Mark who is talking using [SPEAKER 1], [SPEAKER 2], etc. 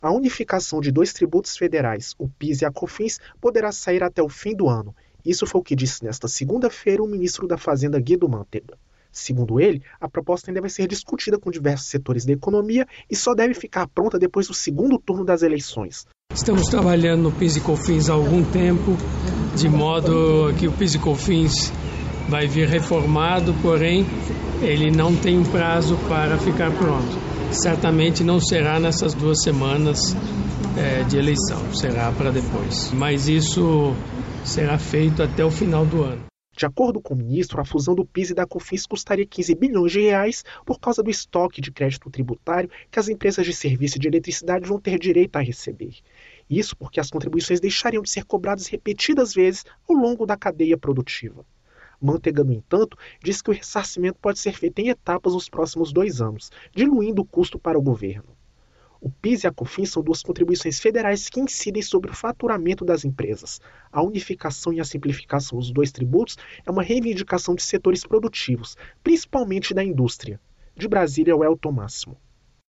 [SPEAKER 1] A unificação de dois tributos federais, o PIS e a COFINS, poderá sair até o fim do ano. Isso foi o que disse nesta segunda-feira o ministro da Fazenda, Guido Mantega. Segundo ele, a proposta ainda vai ser discutida com diversos setores da economia e só deve ficar pronta depois do segundo turno das eleições.
[SPEAKER 2] Estamos trabalhando no PIS e COFINS há algum tempo, de modo que o PIS e COFINS vai vir reformado, porém ele não tem um prazo para ficar pronto. Certamente não será nessas 2 semanas de eleição, será para depois. Mas isso será feito até o final do ano.
[SPEAKER 1] De acordo com o ministro, a fusão do PIS e da COFINS custaria 15 bilhões de reais por causa do estoque de crédito tributário que as empresas de serviço de eletricidade vão ter direito a receber. Isso porque as contribuições deixariam de ser cobradas repetidas vezes ao longo da cadeia produtiva. Mantega, no entanto, diz que o ressarcimento pode ser feito em etapas nos próximos 2 anos, diluindo o custo para o governo. O PIS e a COFINS são 2 contribuições federais que incidem sobre o faturamento das empresas. A unificação e a simplificação dos 2 tributos é uma reivindicação de setores produtivos, principalmente da indústria. De Brasília, é o Elton Máximo.